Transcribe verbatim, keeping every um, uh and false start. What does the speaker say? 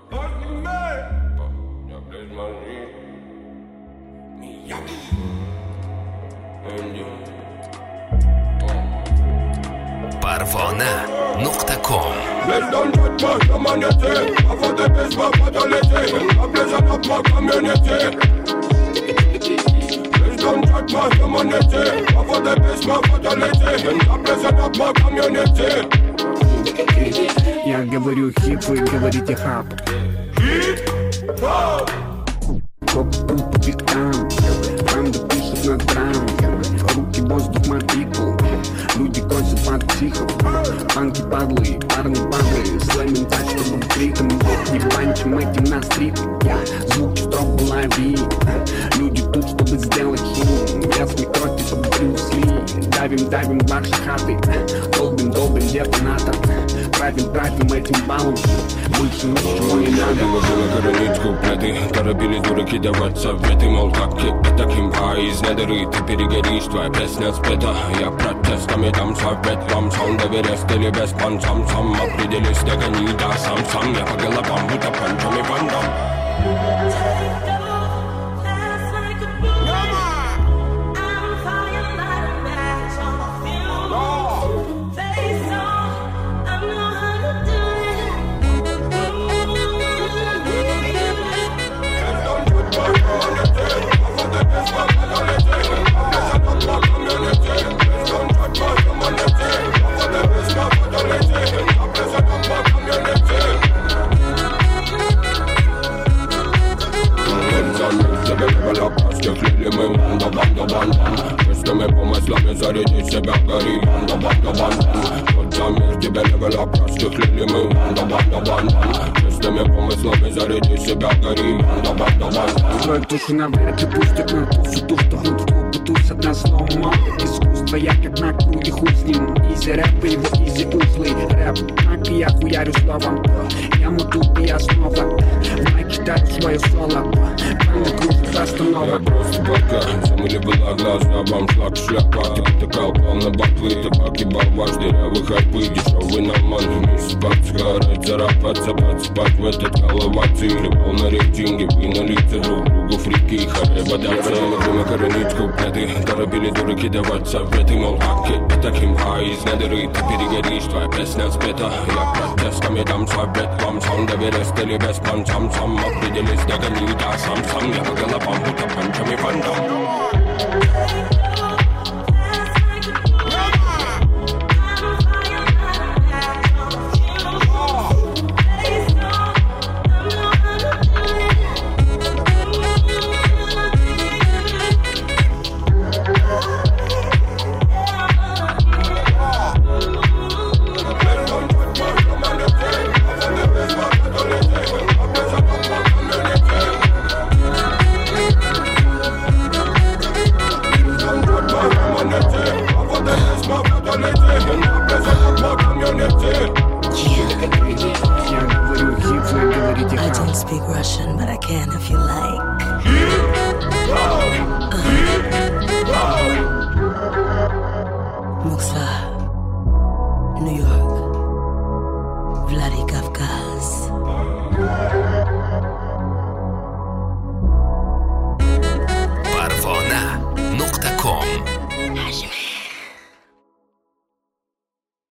Parvona nuqta com. Bizdan tutma zamaneti, kafada bezma fataleti, ableza tapma kamyoneti. Bizdan tutma zamaneti, kafada bezma fataleti, ableza tapma kamyoneti. Я говорю хип, вы говорите хап. Хип-хоп. Коп-пул по битам, банда пишет на драм. В руки воздух мотикул, люди косят под психов. Панки падлы, парни падлы, слэмим так, чтобы криком не банчим этим на стрит. Звуки строго лови, люди тут, чтобы сделать шум. Я смекрот типа Брюс Ли, давим, давим ваши хаты, долбим, долбим детонатор. Правим, правим этим баллом, больше ничего не надо. Было коронить куплеты, торопили дураки давать советы. Мол, как это кимпа из недоры, ты перегоришь, твоя песня спета. Я протестами дам совет вам, сам доверяст или без пан, сам, сам определись, догони, да, сам, сам. Я по головам, будто панчами вандам. Чистыми помыслами заряди себя, гори, банда, банда, банда. Тот за мир тебе левела, простыхлили мы, банда, банда, банда. Чистыми помыслами заряди себя, гори, банда, банда, банда. Твою душу навряд ли пустят на тусу, тух, то будут в клубу тусят на слово. Искусство я как на круге, хуй с ним. Изи рэп и его изи узлы. Рэп, так и я хуярю словом. Я мотул, и я снова майк читаю свое соло. Банда кружит останова. Я просто пока замыли была глаза, вам шлак шляпа. Ты потыкал полно ботвы, табак и балваш, дырявый хайпы, дешевый наман. Вместе спать, сгорать, зарабатываться, подспать в этот головаций. Рыбал на рейтинге, вы на лице друг другу фрики и хареба даться. Время коронить куплеты, торопили дураки давать советы. Мол, как это кимпа из недоры, ты перегоришь, твоя песня спета. Я протестами дам совет вам, сам доверяст или без пан, сам, сам определись, догони, да, сам, сам. Я по головам, будто панчами вандам. I don't speak Russian, but I can if you like. Moskva, New York, Vladikavkaz.